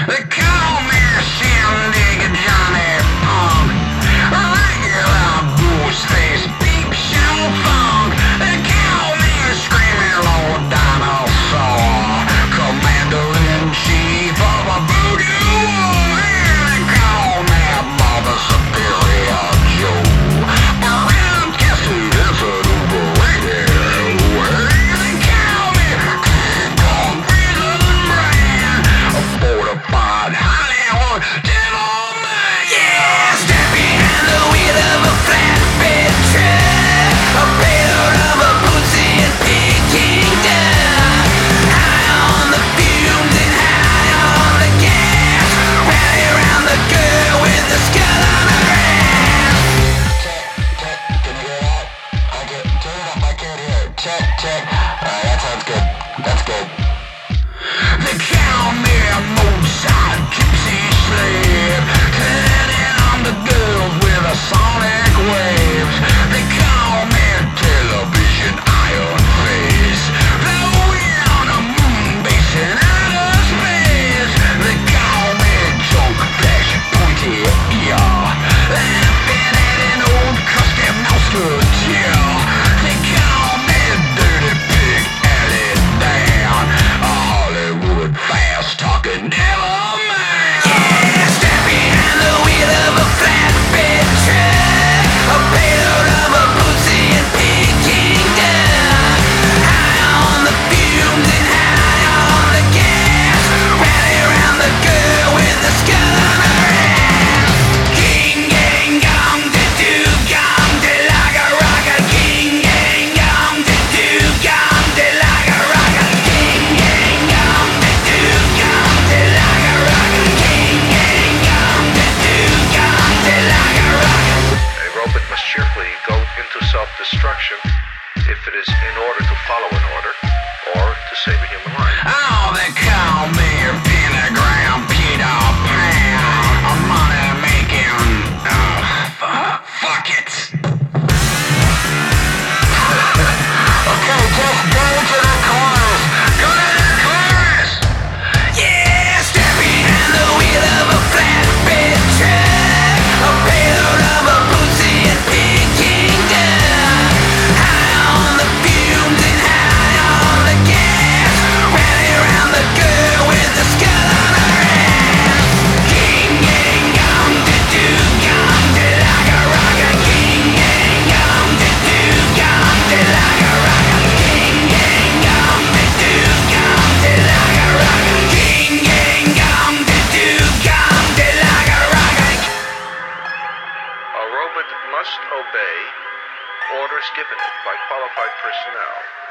They call me Shindig Johnny Punk, regular goose-faced peep show funk. They call me Screaming Lord Dinosaur, Commander-in-Chief of a voodoo war. They call me Mother Superior Joe, but I'm guessing it's an overrated way. They call me King Kong Prison Brand, a fortified Hollywood devil man. Yeah, step behind the wheel of a flatbed truck, a payload of a pussy and Peking duck. High on the fumes and high on the gas, rally around the girl with the skull on her ass. Check, can you hear that? Turn it up, I can't hear it. Check. Alright, that sounds good. That's good. They call me a Mozart gypsy slave, turning on the girls with a sonic waves. They call me television iron face, blowing on a moon base in outer space. They call me joke flesh, pointy ear, laughing at an old custom musketeer. They call me dirty pig, alley down, a Hollywood fast-talking devil man. Yeah, step behind the wheel of a flatbed truck, a payload of a pussy and Peking duck. High on the fumes and high on the gas, rally around the girl with the skull on her ass. King gang gong to do gong to like a rocker. King gang gong to do gong to like a rocker. King gang gong to do gong to like a rocker. King gang gong to do gong to like a rocker. A robot must cheerfully go into self-destruction if it is in order to follow an order or to save a human life. Oh, they call me Pentagram Peter Pan, a money-making, fuck it. Okay, just go to the chorus. Go to the chorus. Yeah, step behind the wheel of a flatbed truck, a payload of a pussy and Peking duck. High on the fumes and high on the gas, rally around the girl with the skull on her ass. King gang gong to do gong to like a rocker. King gang gong to do gong to like a rocker. King gang gong to do gong to like a rocker. King gang gong to do gong to like a rocker. A robot must obey orders given it by qualified personnel.